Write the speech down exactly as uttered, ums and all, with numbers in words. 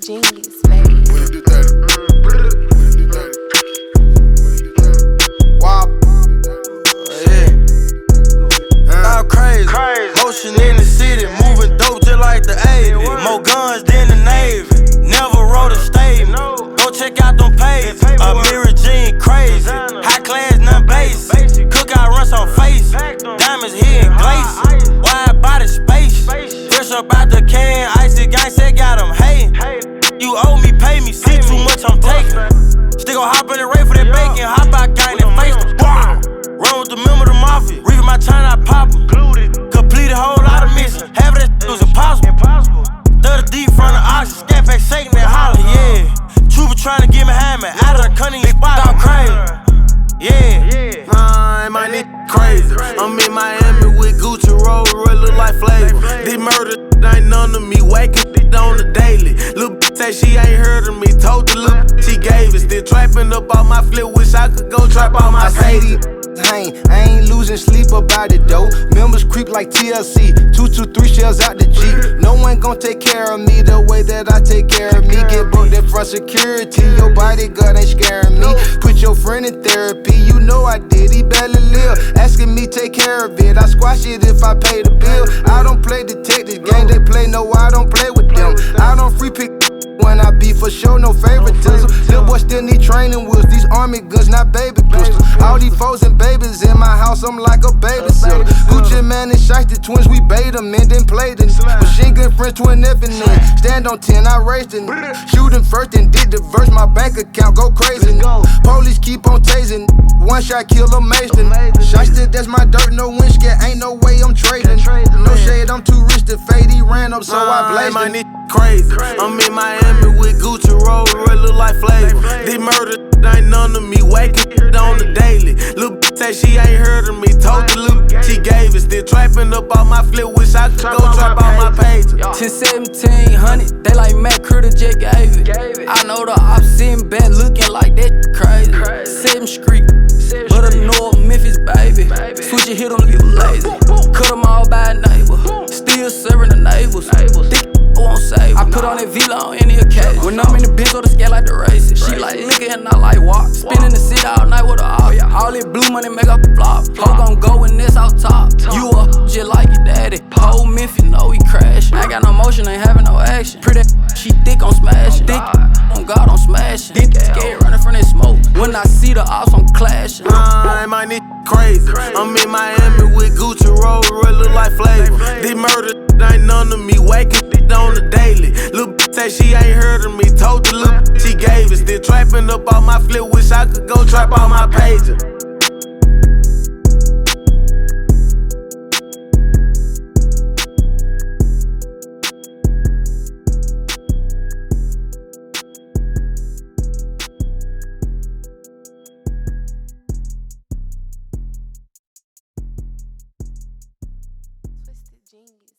Genius, baby. When you do thirty, when you do thirty, when you do thirty, wop, yeah, I'm crazy. crazy. Motion in the city, moving dope just like the eighties. More guns than the Navy. Never rode a statement. Go check out them pages. A mirror jean, crazy. High class, none basic. Cookout runs on face. Diamonds here in glacier. Wide body space. Fresh up out the can. Icy gang said got them hating. You owe me, pay me. See too much, I'm taking. Still gon' hop in the race for that bacon. Hop out gang and face the wow. Run with the member of the mafia. Read my China, I pop em. Complete a whole lot of missions. Half of that shit was impossible. thirty deep front of oxygen. Scat back shaking and holler, yeah. Trooper trying to get me hammer. Out of the cunning spot, I'm crazy. Yeah. Nah, my nigga crazy. I'm in Miami with Gucci Roll, really look like Flavor. This murder ain't none of me. Waking on the daily. Lil' b say she ain't heard of me. Told the lil' she gave it. Still trapping up all my flip. Wish I could go trap all my Sadie. I ain't losing sleep about it though. Members creep like T L C. Two, two, three shells out the Jeep. No one gon' take care of me the way that I take care of me. Get booked in front security. Your bodyguard ain't scaring me. Put your friend in therapy. You know I did. He barely live. Asking me take care of it. I squash it if I pay the bill. I don't play detective game. They play no. I don't play with them. I don't free pick when I be for sure, no favoritism. Little boy still need training wheels. These army guns, not baby pistols. All these foes and babies in my house, I'm like a babysitter. Gucci man and Shiesty twins, we bait them and then played them. Machine gun French twin F and then stand on ten, I raced it. Shooting first and did the verse, my bank account go crazy. Police keep on tasing, one shot kill a Mason. Shiesty, that's my dirt, no wind scare, ain't no way I'm trading. No shade, I'm too rich to fade, he ran up, so I blazed it. Crazy. I'm in Miami with Gucci Roll, really look like Flavor. This murder ain't none of me. Waking on the daily. Lil' b say she ain't heard of me. Told the lil' she gave it. Still trapping up all my flip. Wish I could go trap all my pages. ten seventeen hundred, they like Matt Critter just gave it. I know the ops sitting back looking like that crazy. seventh Street, but a North Memphis baby. Switch it, hit them, leave them lazy. Cut them all by a neighbor. Still serving the neighbors. Won't save. I put on that V-Lo on any occasion. When I'm in the Benz or the scale like the races. She like liquor and I like walk. Spinning the city all night with her off. All that blue money make up flop. Ho gon' go when this out top. You up just like your daddy. Whole Memphis know we crashin'. I ain't got no motion, ain't having no action. Pretty she thick on smashing. Thick on God on smashing. Scared running from that smoke. When I see the ops, I'm clashing. Nah, my nigga crazy. I'm in Miami with Gucci Roll, really look like Flavor. This murder ain't none of me. Waking on the daily. Lil' b say she ain't heard of me. Told the lil' she gave it. Still trapping up all my flip. Wish I could go trap all my pages. Twisted Genius.